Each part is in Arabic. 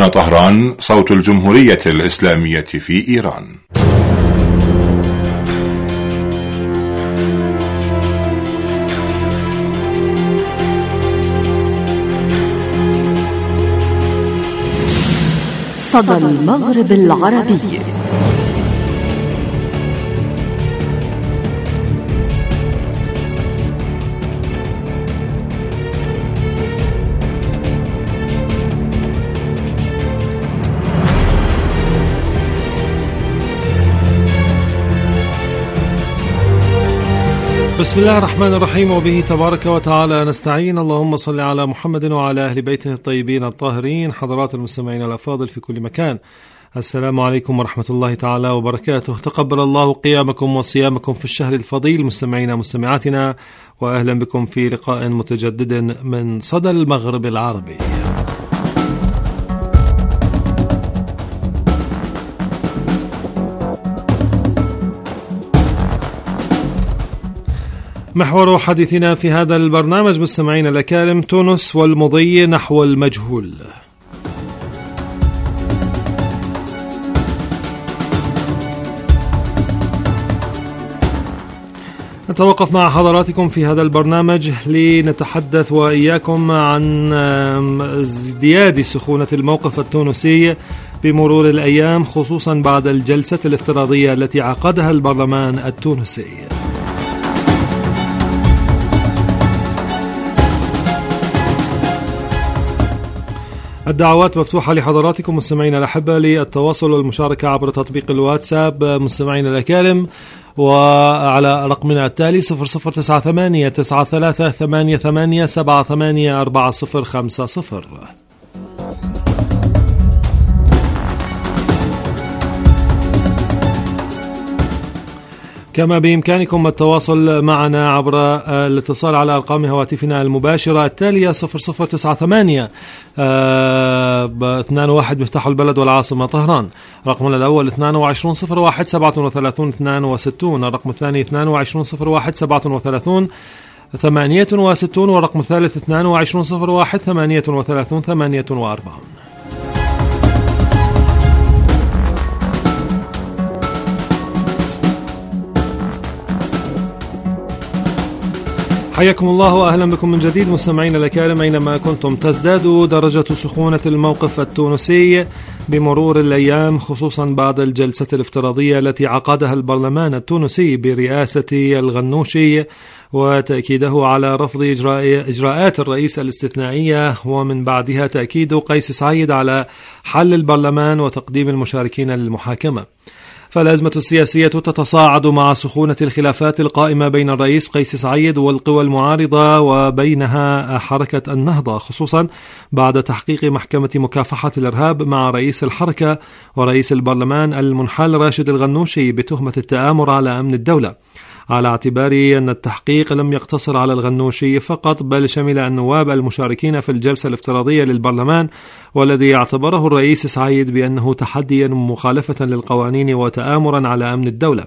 هنا طهران، صوت الجمهورية الإسلامية في إيران. صدى المغرب العربي. بسم الله الرحمن الرحيم، وبه تبارك وتعالى نستعين. اللهم صل على محمد وعلى أهل بيته الطيبين الطاهرين. حضرات المستمعين الأفاضل في كل مكان، السلام عليكم ورحمة الله تعالى وبركاته. تقبل الله قيامكم وصيامكم في الشهر الفضيل مستمعينا مستمعاتنا، وأهلا بكم في لقاء متجدد من صدى المغرب العربي. محور حديثنا في هذا البرنامج مستمعين الأكارم تونس والمضي نحو المجهول. نتوقف مع حضراتكم في هذا البرنامج لنتحدث وإياكم عن ازدياد سخونة الموقف التونسي بمرور الأيام، خصوصا بعد الجلسة الافتراضية التي عقدها البرلمان التونسي. الدعوات مفتوحة لحضراتكم مستمعينا الأحبة للتواصل والمشاركة عبر تطبيق الواتساب مستمعينا الأكارم، وعلى رقمنا التالي 00989388784050. كما بإمكانكم التواصل معنا عبر الاتصال على أرقام هواتفنا المباشرة التالية 0098 21 مفتاح البلد والعاصمة طهران. رقمنا الأول 22 01 37 62، الرقم الثاني 22 01 37 68، والرقم الثالث 22 01 38 48. حياكم الله وأهلا بكم من جديد مستمعين الأكارم أينما كنتم. تزداد درجة سخونة الموقف التونسي بمرور الأيام، خصوصا بعد الجلسة الافتراضية التي عقدها البرلمان التونسي برئاسة الغنوشي، وتأكيده على رفض إجراءات الرئيس الاستثنائية، ومن بعدها تأكيد قيس سعيد على حل البرلمان وتقديم المشاركين للمحاكمة. فالأزمة السياسية تتصاعد مع سخونة الخلافات القائمة بين الرئيس قيس سعيد والقوى المعارضة وبينها حركة النهضة، خصوصا بعد تحقيق محكمة مكافحة الإرهاب مع رئيس الحركة ورئيس البرلمان المنحل راشد الغنوشي بتهمة التآمر على أمن الدولة، على اعتبار أن التحقيق لم يقتصر على الغنوشي فقط، بل شمل النواب المشاركين في الجلسة الافتراضية للبرلمان، والذي اعتبره الرئيس سعيد بأنه تحديا مخالفة للقوانين وتآمرا على أمن الدولة.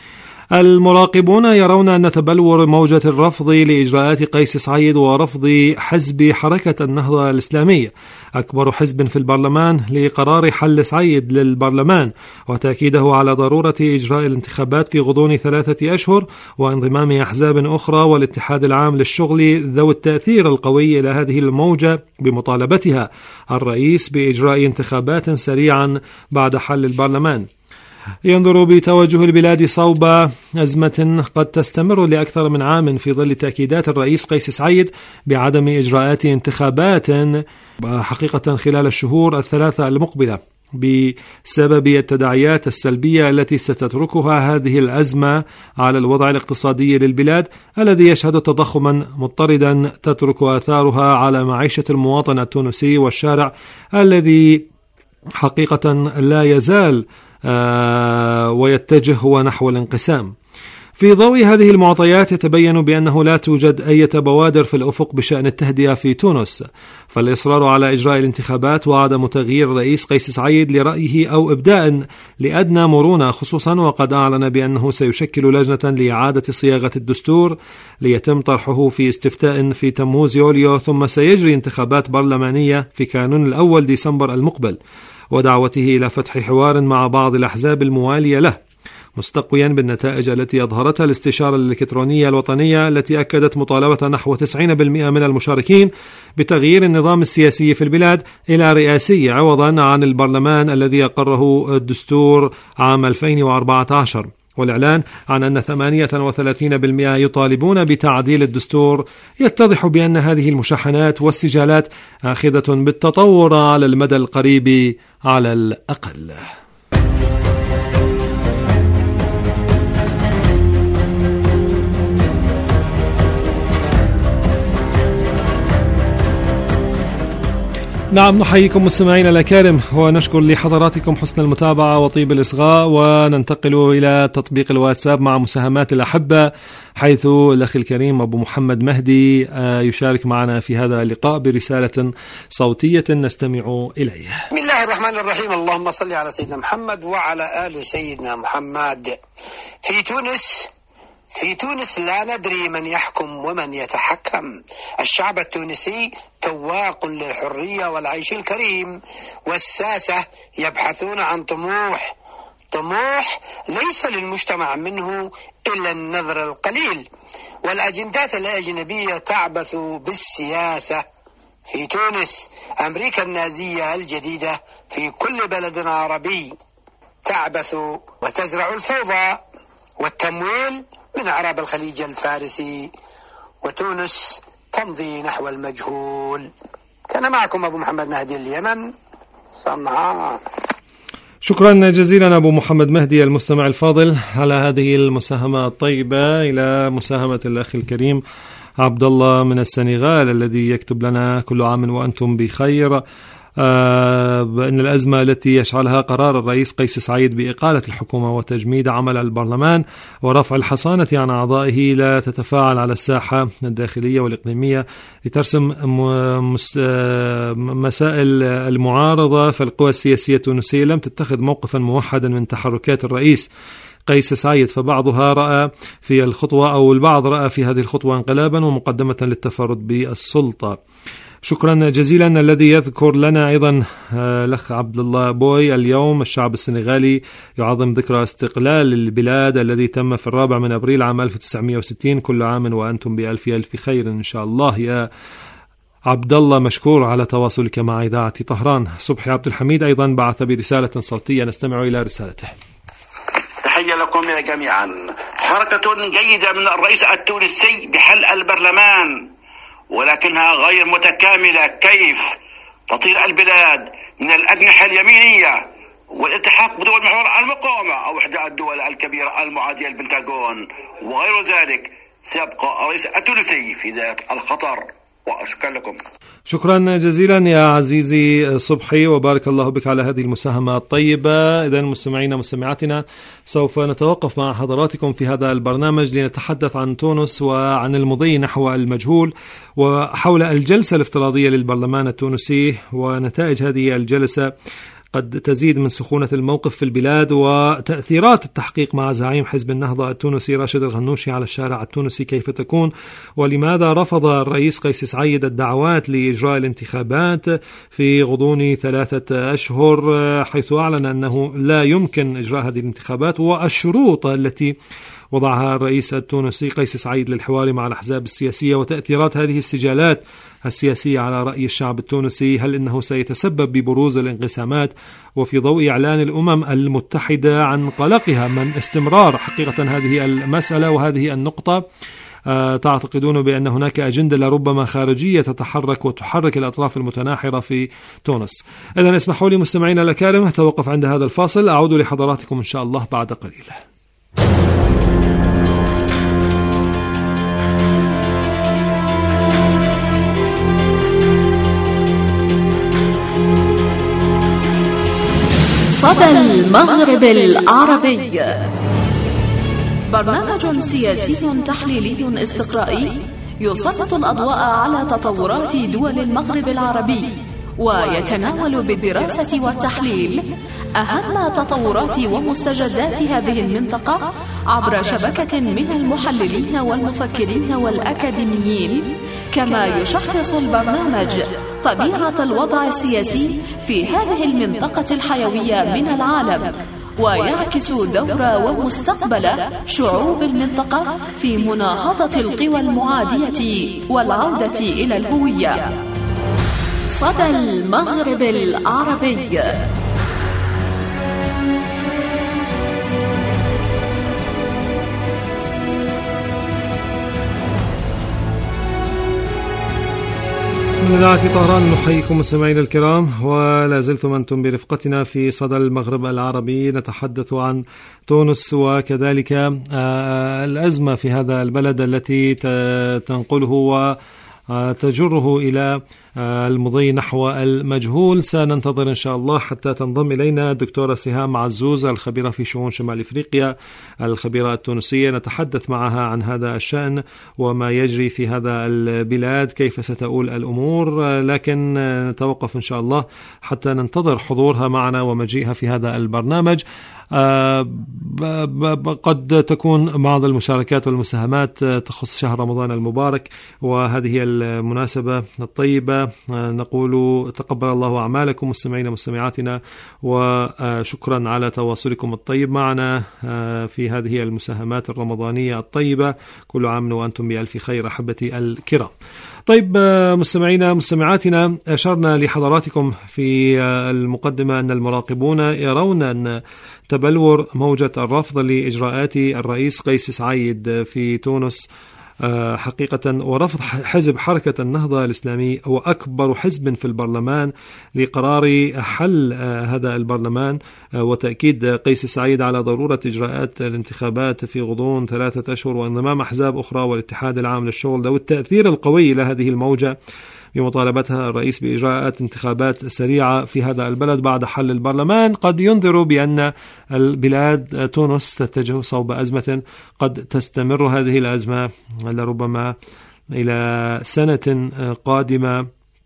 المراقبون يرون أن تبلور موجة الرفض لإجراءات قيس سعيد ورفض حزب حركة النهضة الإسلامية، أكبر حزب في البرلمان، لقرار حل سعيد للبرلمان وتأكيده على ضرورة إجراء الانتخابات في غضون 3 أشهر، وانضمام أحزاب أخرى والاتحاد العام للشغل ذوي التأثير القوي إلى هذه الموجة بمطالبتها الرئيس بإجراء انتخابات سريعا بعد حل البرلمان. ينظر بتوجه البلاد صوب أزمة قد تستمر لأكثر من عام في ظل تأكيدات الرئيس قيس سعيد بعدم إجراءات انتخابات حقيقة خلال الشهور 3 المقبلة، بسبب التداعيات السلبية التي ستتركها هذه الأزمة على الوضع الاقتصادي للبلاد، الذي يشهد تضخما مضطردا تترك آثارها على معيشة المواطن التونسي والشارع، الذي حقيقة لا يزال ويتجه هو نحو الانقسام. في ضوء هذه المعطيات يتبين بأنه لا توجد أي بوادر في الأفق بشأن التهدئة في تونس، فالإصرار على إجراء الانتخابات وعدم تغيير الرئيس قيس سعيد لرأيه أو إبداء لأدنى مرونة، خصوصا وقد أعلن بأنه سيشكل لجنة لإعادة صياغة الدستور ليتم طرحه في استفتاء في تموز يوليو، ثم سيجري انتخابات برلمانية في كانون الأول ديسمبر المقبل، ودعوته إلى فتح حوار مع بعض الأحزاب الموالية له، مستقويا بالنتائج التي أظهرتها الاستشارة الإلكترونية الوطنية التي أكدت مطالبة نحو 90% من المشاركين بتغيير النظام السياسي في البلاد إلى رئاسي عوضا عن البرلمان الذي أقره الدستور عام 2014، والإعلان عن أن 38% يطالبون بتعديل الدستور يتضح بأن هذه المشاحنات والسجالات آخذة بالتطور على المدى القريب على الأقل. نعم، نحييكم مستمعينا الأكارم ونشكر لحضراتكم حسن المتابعة وطيب الإصغاء، وننتقل إلى تطبيق الواتساب مع مساهمات الأحبة، حيث الأخ الكريم أبو محمد مهدي يشارك معنا في هذا اللقاء برسالة صوتية نستمع إليها. بسم الله الرحمن الرحيم، اللهم صل على سيدنا محمد وعلى آل سيدنا محمد. في تونس لا ندري من يحكم ومن يتحكم. الشعب التونسي تواق للحرية والعيش الكريم، والساسة يبحثون عن طموح ليس للمجتمع منه إلا النذر القليل، والأجندات الأجنبية تعبث بالسياسة. في تونس أمريكا النازية الجديدة في كل بلد عربي تعبث وتزرع الفوضى والتمويل من أعراب الخليج الفارسي، وتونس تمضي نحو المجهول. كان معكم أبو محمد مهدي، اليمن، صنعاء. شكرا جزيلا أبو محمد مهدي المستمع الفاضل على هذه المساهمة الطيبة. إلى مساهمة الأخ الكريم عبد الله من السنغال الذي يكتب لنا: كل عام وأنتم بخير. بأن الأزمة التي يشعلها قرار الرئيس قيس سعيد بإقالة الحكومة وتجميد عمل البرلمان ورفع الحصانة عن أعضائه لا تتفاعل على الساحة الداخلية والإقليمية لترسم مسائل المعارضة، فالقوى السياسية التونسية لم تتخذ موقفا موحدا من تحركات الرئيس قيس سعيد، فبعضها رأى في الخطوة أو البعض رأى في هذه الخطوة انقلابا ومقدمة للتفرد بالسلطة. شكرا جزيلا. الذي يذكر لنا أيضا الأخ عبد الله بوي: اليوم الشعب السنغالي يعظم ذكرى استقلال البلاد الذي تم في 4 أبريل عام 1960. كل عام وأنتم بألف ألف خير إن شاء الله. يا عبد الله مشكور على تواصلك مع إذاعة طهران. صبحي عبد الحميد أيضا بعث برسالة صوتية نستمع إلى رسالته. تحية لكم جميعا. حركة جيدة من الرئيس التونسي بحل البرلمان، ولكنها غير متكاملة. كيف تطير البلاد من الأجنحة اليمينية والالتحاق بدول محور المقاومة أو إحدى الدول الكبيرة المعادية للبنتاغون وغير ذلك، سيبقى الرئيس التونسي في ذات الخطر. وأشكر لكم. شكرا جزيلا يا عزيزي صبحي، وبارك الله بك على هذه المساهمة الطيبة. إذن مستمعينا ومستمعاتنا، سوف نتوقف مع حضراتكم في هذا البرنامج لنتحدث عن تونس وعن المضي نحو المجهول وحول الجلسة الافتراضية للبرلمان التونسي ونتائج هذه الجلسة قد تزيد من سخونة الموقف في البلاد وتأثيرات التحقيق مع زعيم حزب النهضة التونسي راشد الغنوشي على الشارع التونسي كيف تكون، ولماذا رفض الرئيس قيس سعيد الدعوات لإجراء الانتخابات في غضون 3 أشهر، حيث أعلن أنه لا يمكن إجراء هذه الانتخابات، والشروط التي وضعها الرئيس التونسي قيس سعيد للحوار مع الأحزاب السياسية وتأثيرات هذه السجالات السياسية على رأي الشعب التونسي. هل إنه سيتسبب ببروز الانقسامات؟ وفي ضوء إعلان الأمم المتحدة عن قلقها من استمرار حقيقة هذه المسألة وهذه النقطة، تعتقدون بأن هناك أجندة لربما خارجية تتحرك وتحرك الأطراف المتناحرة في تونس؟ إذن اسمحوا لي مستمعينا الأكارم أتوقف عند هذا الفاصل، أعود لحضراتكم إن شاء الله بعد قليل. صدى المغرب العربي. برنامج سياسي تحليلي استقرائي يسلط الأضواء على تطورات دول المغرب العربي، ويتناول بالدراسة والتحليل أهم تطورات ومستجدات هذه المنطقة عبر شبكة من المحللين والمفكرين والأكاديميين. كما يشخص البرنامج طبيعة الوضع السياسي في هذه المنطقة الحيوية من العالم، ويعكس دور ومستقبل شعوب المنطقة في مناهضة القوى المعادية والعودة إلى الهوية. صدى المغرب العربي. من إذاعة طهران نحييكم مستمعينا الكرام، ولا زلتم أنتم برفقتنا في صدى المغرب العربي. نتحدث عن تونس وكذلك الأزمة في هذا البلد التي تنقله وتجره إلى المضي نحو المجهول. سننتظر إن شاء الله حتى تنضم إلينا الدكتورة سهام عزوز الخبيرة في شؤون شمال إفريقيا، الخبيرة التونسية. نتحدث معها عن هذا الشأن وما يجري في هذا البلاد، كيف ستؤول الأمور، لكن نتوقف إن شاء الله حتى ننتظر حضورها معنا ومجيئها في هذا البرنامج. قد تكون بعض المشاركات والمساهمات تخص شهر رمضان المبارك، وهذه المناسبة الطيبة نقول تقبل الله أعمالكم مستمعين مستمعاتنا، وشكرا على تواصلكم الطيب معنا في هذه المساهمات الرمضانية الطيبة. كل عام وأنتم بألف خير أحبتي الكرام. طيب مستمعينا مستمعاتنا، أشرنا لحضراتكم في المقدمة أن المراقبون يرون أن تبلور موجة الرفض لإجراءات الرئيس قيس سعيد في تونس حقيقة، ورفض حزب حركة النهضة الإسلامي هو أكبر حزب في البرلمان لقرار حل هذا البرلمان، وتأكيد قيس سعيد على ضرورة إجراءات الانتخابات في غضون 3 أشهر وانضمام أحزاب أخرى والاتحاد العام للشغل، ذوي التأثير القوي إلى هذه الموجة بمطالبتها الرئيس بإجراءات انتخابات سريعة في هذا البلد بعد حل البرلمان، قد ينذر بأن البلاد تونس تتجه صوب أزمة قد تستمر هذه الأزمة لربما إلى سنة قادمة،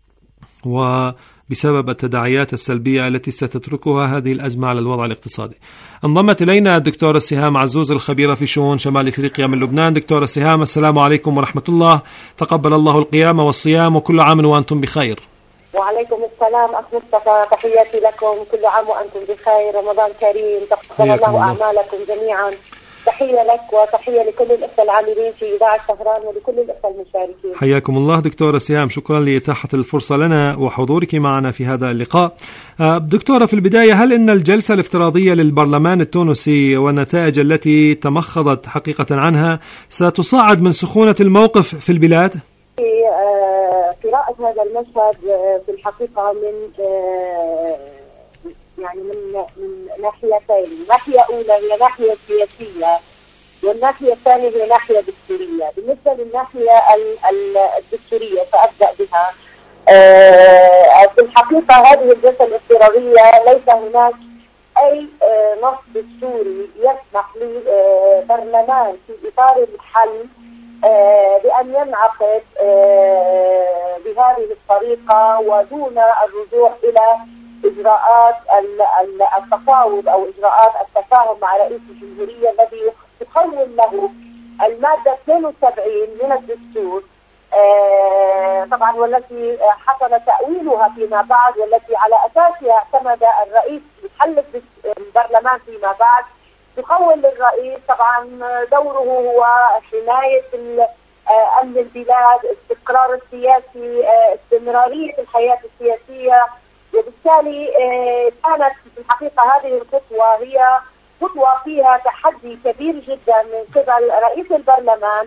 وبسبب التداعيات السلبية التي ستتركها هذه الأزمة على الوضع الاقتصادي. انضمت إلينا الدكتورة سهام عزوز الخبيرة في شؤون شمال إفريقيا من لبنان. دكتورة سهام، السلام عليكم ورحمة الله، تقبل الله القيام والصيام، وكل عام وأنتم بخير. وعليكم السلام أخ مصطفى، تحياتي لكم، كل عام وأنتم بخير، رمضان كريم، تقبل الله أعمالكم جميعا. تحية لك وتحية لكل الأخوة العاملين في إذاعة طهران ولكل الأخوة المشاركين. حياكم الله دكتورة سهام، شكرا لإتاحة الفرصة لنا وحضورك معنا في هذا اللقاء. دكتورة، في البداية، هل إن الجلسة الافتراضية للبرلمان التونسي والنتائج التي تمخضت حقيقة عنها ستصاعد من سخونة الموقف في البلاد؟ في قراءة هذا المشهد في الحقيقة من ناحيتين. ناحية أولى هي ناحية سياسية، والناحية الثانية هي ناحية دستورية. بالنسبة للناحية الدستورية فأبدأ بها. في الحقيقة هذه الجلسة الافتراضية ليس هناك أي نص دستوري يسمح لبرلمان في إطار الحل بأن ينعقد بهذه الطريقة ودون الرجوع إلى إجراءات التفاوض أو إجراءات التفاهم مع رئيس الجمهورية الذي تخول له المادة 72 من الدستور، طبعا والتي حصل تأويلها فيما بعد، والتي على أساسها اعتمد الرئيس حل البرلمان فيما بعد. تخول للرئيس طبعا دوره هو حماية أمن البلاد، استقرار السياسي، استمرارية الحياة السياسية، وبالتالي كانت في الحقيقة هذه الخطوة هي خطوة فيها تحدي كبير جدا من قبل رئيس البرلمان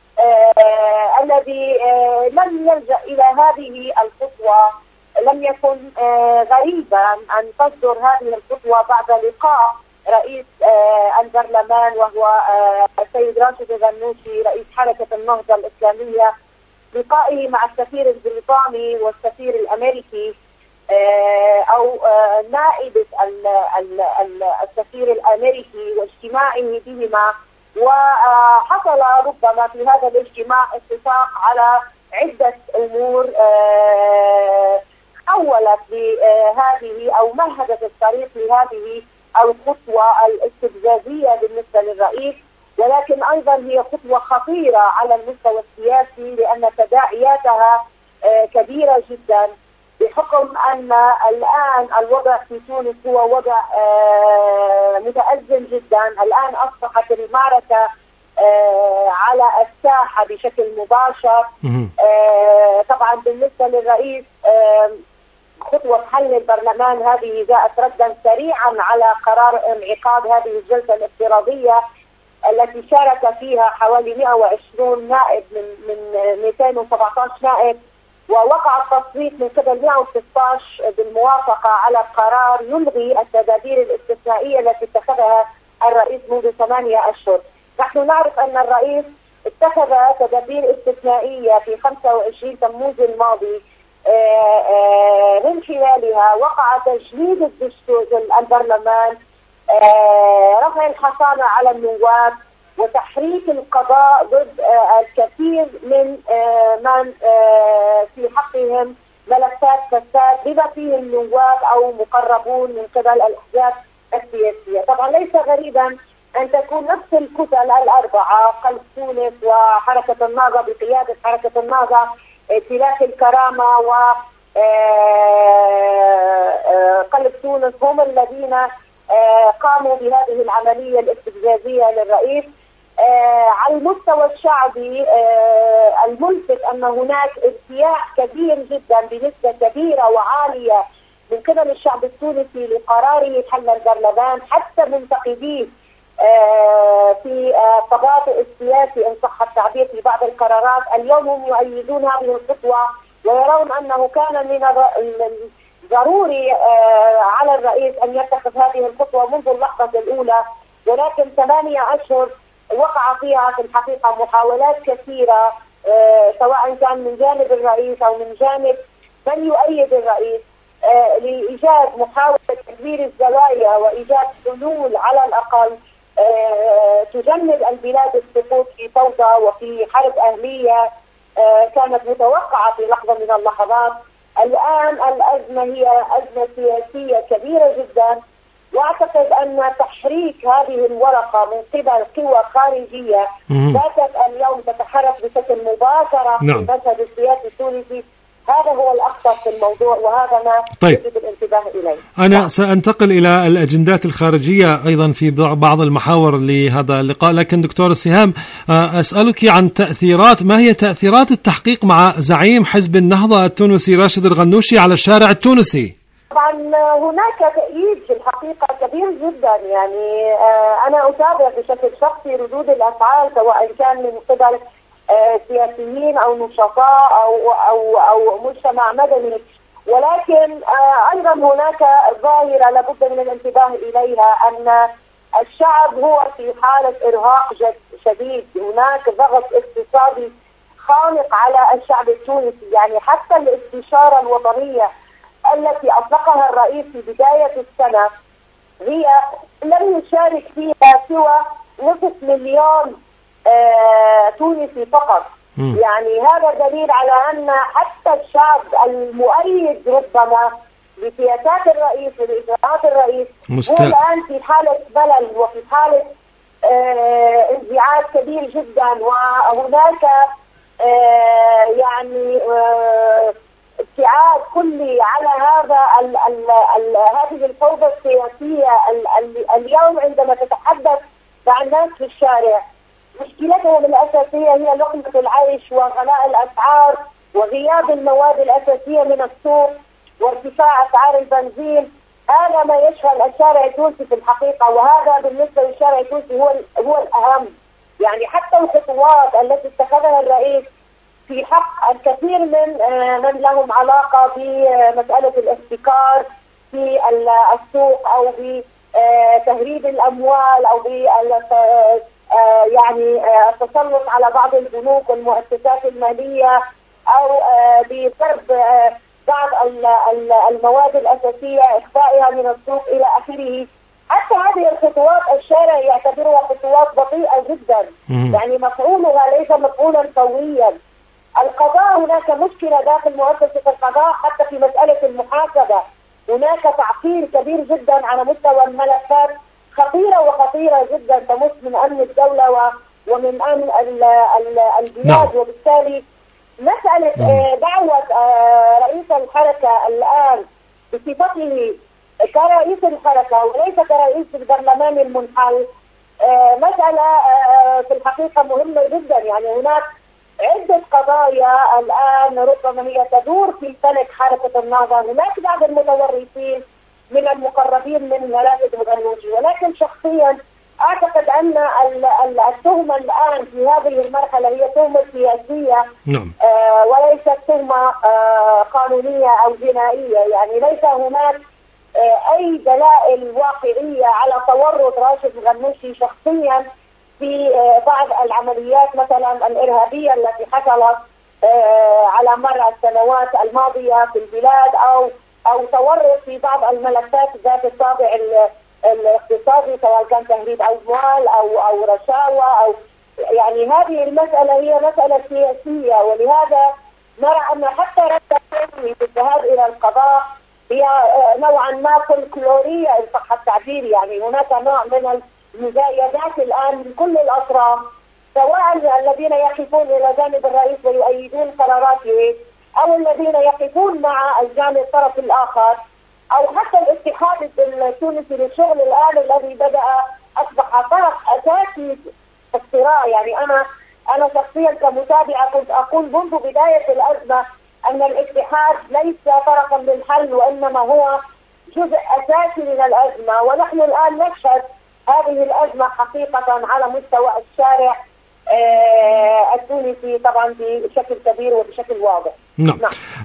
الذي لم يلجأ إلى هذه الخطوة. لم يكن غريبا أن تصدر هذه الخطوة بعد لقاء رئيس البرلمان وهو السيد راشد الغنوشي رئيس حركة النهضة الإسلامية، لقائه مع السفير البريطاني والسفير الأمريكي أو نائبة السفير الأمريكي، واجتماعه بهما وحصل ربما في هذا الاجتماع اتفاق على عدة أمور حولت لهذه أو مهدت الطريق لهذه الخطوة الاستفزازية بالنسبة للرئيس، ولكن أيضا هي خطوة خطيرة على المستوى السياسي لأن تداعياتها كبيرة جدا، بحكم أن الآن الوضع في تونس هو وضع متأزم جدا. الآن أصبحت المعركة على الساحة بشكل مباشر. طبعا بالنسبة للرئيس خطوة حل البرلمان هذه جاءت ردا سريعا على قرار انعقاد هذه الجلسة الافتراضية التي شارك فيها حوالي 120 نائب من 217 نائب، ووقع التصويت من قبل 116 بالموافقة على قرار يلغي التدابير الاستثنائية التي اتخذها الرئيس منذ 8 أشهر. نحن نعرف أن الرئيس اتخذ تدابير استثنائية في 25 تموز الماضي، من خلالها وقع تجميد الدستور البرلمان، رفع الحصانة على النواب، وتحريك القضاء ضد الكثير من من في حقهم ملفات فساد بما فيهم نواب أو مقربون من قبل الأحزاب السياسية. طبعا ليس غريبا أن تكون نفس الكتل الأربعة، قلب تونس وحركة النهضة بقيادة حركة النهضة، ائتلاف الكرامة وقلب تونس، هم الذين قاموا بهذه العملية الاستفزازية للرئيس. على المستوى الشعبي الملفت أن هناك ارتياح كبير جدا بنسبة كبيرة وعالية من قبل الشعب التونسي لقراره حل البرلمان، حتى منتقديه في التباطؤ السياسي إن صح التعبير في بعض القرارات اليوم هم يؤيدون هذه الخطوة ويرون أنه كان من ضروري على الرئيس أن يتخذ هذه الخطوة منذ اللحظة الأولى، ولكن 8 أشهر وقع فيها في الحقيقة محاولات كثيرة سواء كان من جانب الرئيس أو من جانب من يؤيد الرئيس لإيجاد محاولة تكبير الزوايا وإيجاد حلول على الأقل تجنب البلاد السقوط في فوضى وفي حرب أهلية كانت متوقعة في لحظة من اللحظات. الآن الأزمة هي أزمة سياسية كبيرة جدا، واعتقد ان تحريك هذه الورقه من قبل قوى خارجيه باتت اليوم تتحرك بشكل مباشره في المشهد السياسي التونسي. هذا هو الاخطر في الموضوع وهذا ما يجب الانتباه اليه. انا سانتقل الى الاجندات الخارجيه ايضا في بعض المحاور لهذا اللقاء، لكن دكتور سهام اسالك عن ما هي تاثيرات التحقيق مع زعيم حزب النهضه التونسي راشد الغنوشي على الشارع التونسي؟ طبعا هناك تأييد في الحقيقة كبير جدا، يعني أنا أتابع بشكل شخصي ردود الأفعال سواء كان من قبل سياسيين أو نشطاء أو مجتمع مدني، ولكن أيضا هناك ظاهرة لابد من الانتباه إليها أن الشعب هو في حالة إرهاق شديد. هناك ضغط اقتصادي خانق على الشعب التونسي، يعني حتى الاستشارة الوطنية التي أطلقها الرئيس في بداية السنة هي لم يشارك فيها سوى 500,000 تونسي فقط. يعني هذا دليل على أن حتى الشعب المؤيد ربما بسياسات الرئيس وبإجراءات الرئيس هو الآن في حالة ملل وفي حالة انزعاج كبير جدا، وهناك يعني ابتعاد كلي على هذه الفوضى السياسية. اليوم عندما تتحدث مع الناس في الشارع مشكلتهم الأساسية هي لقمة العيش وغلاء الأسعار وغياب المواد الأساسية من السوق وارتفاع أسعار البنزين. هذا ما يشغل الشارع التونسي في الحقيقة، وهذا بالنسبة للشارع التونسي هو الأهم. يعني حتى الخطوات التي اتخذها الرئيس في حق الكثير من لهم علاقة بمسألة الاحتكار في السوق أو بتهريب الأموال أو يعني التسلط على بعض البنوك والمؤسسات المالية أو بضرب بعض المواد الأساسية إخفائها من السوق إلى آخره. حتى هذه الخطوات الشارع يعتبرها خطوات بطيئة جدا، يعني مفعولها ليس مفعولا فوريا. القضاء هناك مشكلة داخل مؤسسة القضاء حتى في مسألة المحاسبة، هناك تعطيل كبير جدا على مستوى الملفات خطيرة جدا تمس من أمن الدولة ومن أمن البلاد. وبالتالي مسألة دعوة رئيس الحركة الآن بصفته كرئيس الحركة وليس كرئيس البرلمان المنحل مسألة في الحقيقة مهمة جدا. يعني هناك عدة قضايا الآن ربما هي تدور في فلك حركة النهضة، هناك بعض المتورطين من المقربين من راشد الغنوشي، ولكن شخصيا أعتقد أن التهمة الآن في هذه المرحلة هي تهمة سياسية وليست تهمة قانونية أو جنائية. يعني ليس هناك أي دلائل واقعية على تورط راشد الغنوشي شخصيا في بعض العمليات مثلا الإرهابية التي حصلت على مر السنوات الماضية في البلاد أو تورط في بعض الملفات ذات الطابع الاقتصادي، سواء كان تهريب أموال أو رشاوى أو يعني هذه المسألة هي مسألة سياسية. ولهذا نرى أن حتى رد التنمية بالذهاب إلى القضاء هي نوعا ما فولكلورية إن صح التعبير. يعني هناك نوع من المزايدات الآن من كل الأطراف، سواء الذين يقفون إلى جانب الرئيس ويؤيدون قراراته أو الذين يقفون مع الجانب الطرف الآخر، أو حتى الاتحاد التونسي للشغل الآن الذي بدأ أصبح طرف أساسي في الصراع. يعني أنا شخصيا كمتابعة كنت أقول منذ بداية الأزمة أن الاتحاد ليس طرفا للحل وإنما هو جزء أساسي من الأزمة، ونحن الآن نشهد هذه الأزمة حقيقة على مستوى الشارع التونسي طبعا بشكل كبير وبشكل واضح. نعم.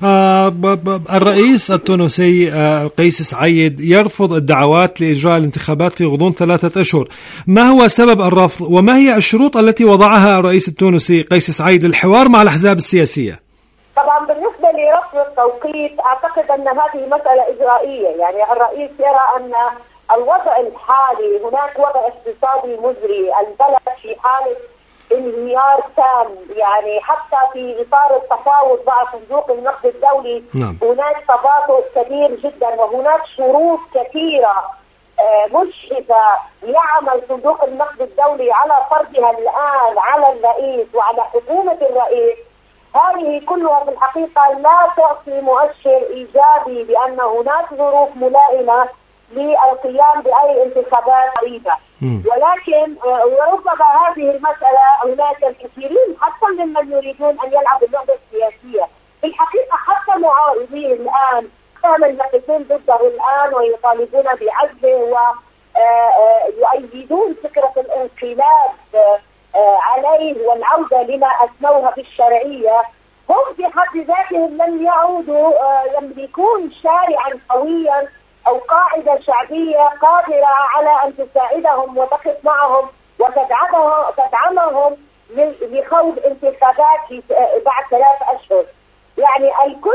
الرئيس التونسي قيس سعيد يرفض الدعوات لإجراء الانتخابات في غضون 3 أشهر. ما هو سبب الرفض وما هي الشروط التي وضعها الرئيس التونسي قيس سعيد للحوار مع الأحزاب السياسية؟ طبعا بالنسبة لرفض التوقيت أعتقد أن هذه مسألة إجرائية. يعني الرئيس يرى أن الوضع الحالي هناك وضع اقتصادي مزري، البلد في حالة انهيار تام. يعني حتى في إطار التفاوض مع صندوق النقد الدولي هناك تباطؤ كبير جدا، وهناك شروط كثيرة مشرفة يعمل صندوق النقد الدولي على فرضها الآن على الرئيس وعلى حكومة الرئيس. هذه كلها في الحقيقة لا تعطي مؤشر إيجابي بأن هناك ظروف ملائمة للقيام بأي انتخابات قريبة. ولكن وربما هذه المسألة هناك الكثيرين حتى ممن يريدون أن يلعبوا اللعبة السياسية. في الحقيقة حتى معارضين الآن كانوا يقفون ضده الآن ويطالبون بعزله ويؤيدون فكرة الانقلاب عليه والعودة لما أسموها بالشرعية. هم في حد ذاتهم لم يعودوا يملكون شارعا قويا أو قاعدة شعبية قادرة على أن تساعدهم وتقف معهم وتدعمهم لخوض انتخابات بعد 3 أشهر. يعني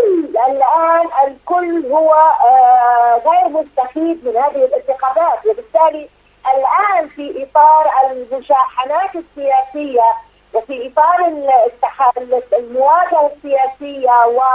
الكل هو غير مستفيد من هذه الانتخابات، وبالتالي الآن في إطار المشاحنات السياسية وفي إطار المواجهة السياسية و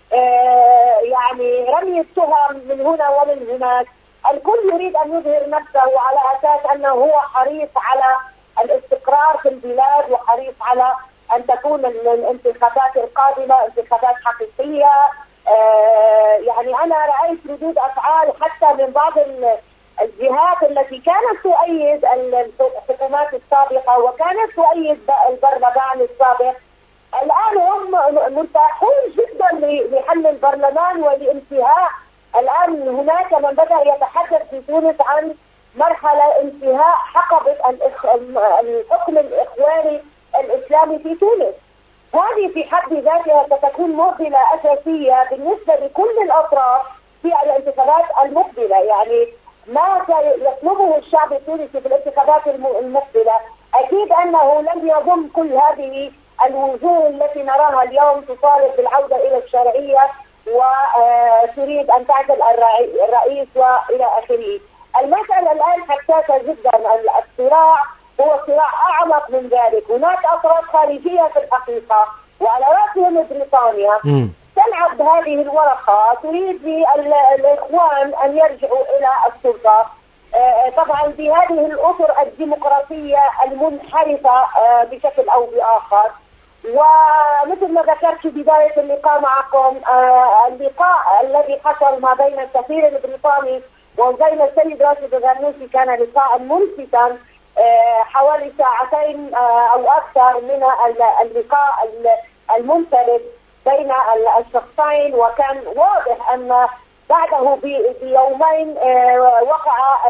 يعني رمي التهم من هنا ومن هناك، الكل يريد أن يظهر نفسه على أساس أنه هو حريص على الاستقرار في البلاد وحريص على أن تكون الانتخابات القادمة انتخابات حقيقية. يعني أنا رأيت ردود أفعال حتى من بعض الجهات التي كانت تؤيد الحكومات السابقة وكانت تؤيد البرلمان السابق، الآن هم مرتاحون جدا لحل البرلمان ولانتهاء. الآن هناك من بدأ يتحدث في تونس عن مرحلة انتهاء حقبة الحكم الإخواني الإسلامي في تونس. هذه في حد ذاتها ستكون معضلة أساسية بالنسبة لكل الأطراف في الانتخابات المقبلة. يعني ما يطلبه الشعب التونسي في الانتخابات المقبلة أكيد أنه لن يضم كل هذه الوجوه التي نراها اليوم تطالب بالعودة إلى الشرعية وتريد أن تعزل الرئيس وإلى آخره. المسألة الآن حساسة جدا. الصراع هو صراع أعمق من ذلك. هناك أطراف خارجية في الحقيقة وعلى رأسهم بريطانيا تلعب هذه الورقة، تريد الإخوان أن يرجعوا إلى السلطة، طبعا بهذه الأطر الديمقراطية المنحرفة بشكل أو بآخر. ومثل ما ذكرت في بداية اللقاء معكم، اللقاء الذي حصل ما بين السفير البريطاني وبين السيد راشد الغنوشي كان لقاء ملفتا، حوالي ساعتين أو أكثر من اللقاء المنفرد بين الشخصين. وكان واضح أن بعده بيومين وقع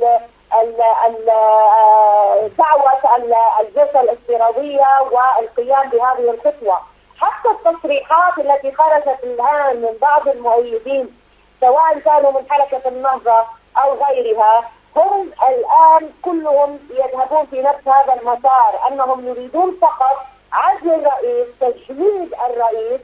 دعوة الجلسة الافتراضية والقيام بهذه الخطوة. حتى التصريحات التي خرجت الآن من بعض المؤيدين سواء كانوا من حركة النهضة أو غيرها، هم الآن كلهم يذهبون في نفس هذا المسار، أنهم يريدون فقط عزل الرئيس، تجميد الرئيس،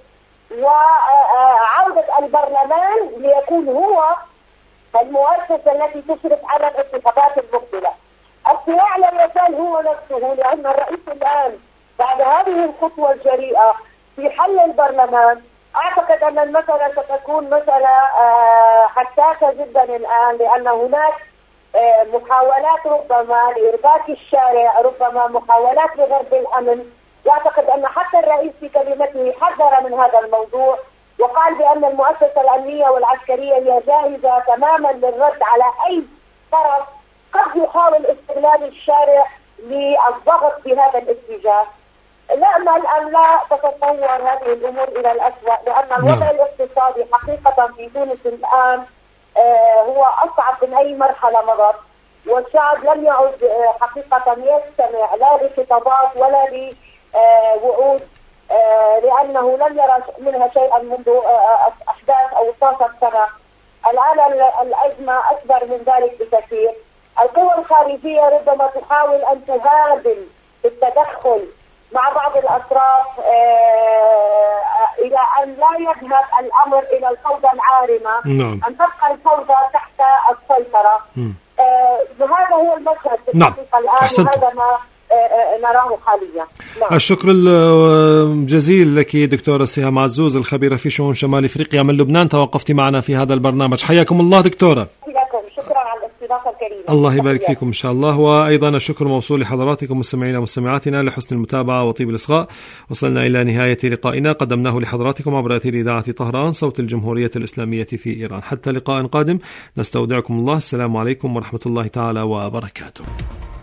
وعودة البرلمان ليكون هو المؤسسة التي تشرف على الانتخابات المقبلة. الصراع لا يزال هو نفسه، لأن الرئيس الآن بعد هذه الخطوة الجريئة في حل البرلمان، أعتقد أن المسألة ستكون مسألة حساسة جدا الآن، لأن هناك محاولات ربما لإرباك الشارع، ربما محاولات لغرب الأمن. واعتقد أن حتى الرئيس في كلمته حذر من هذا الموضوع وقال بأن المؤسسة الأمنية والعسكرية هي جاهزة تماما للرد على أي طرف قد يحاول استغلال الشارع للضغط في هذا الاتجاه. نأمل أن لا تتطور هذه الأمور إلى الأسوأ، لأن الوضع الاقتصادي حقيقة في تونس الآن هو أصعب من أي مرحلة مضت، والشعب لم يعد حقيقة يستمع لا لخطابات ولا لوعود، لأنه لم يرى منها شيئا منذ أحداث أو 12 سنة. الآن الأزمة أكبر من ذلك بكثير. القوى الخارجية ربما تحاول أن تهادن بالتدخل مع بعض الأطراف إلى أن لا يذهب الأمر إلى الفوضى العارمة، أن تبقى الفوضى تحت السيطرة. وهذا هو المشهد في الحقيقة الآن، وهذا ما نراه حاليا. الشكر الجزيل لك دكتورة سهام عزوز، الخبيرة في شؤون شمال إفريقيا من لبنان، توقفتي معنا في هذا البرنامج. حياكم الله دكتورة. شكرا على الاستضافة الكريمة. الله يبارك فيكم إن شاء الله. وأيضا الشكر موصول لحضراتكم مستمعينا ومستمعاتنا لحسن المتابعة وطيب الإصغاء. وصلنا إلى نهاية لقائنا قدمناه لحضراتكم عبر أثير إذاعة طهران صوت الجمهورية الإسلامية في إيران. حتى لقاء قادم نستودعكم الله. السلام عليكم ورحمة الله تعالى وبركاته.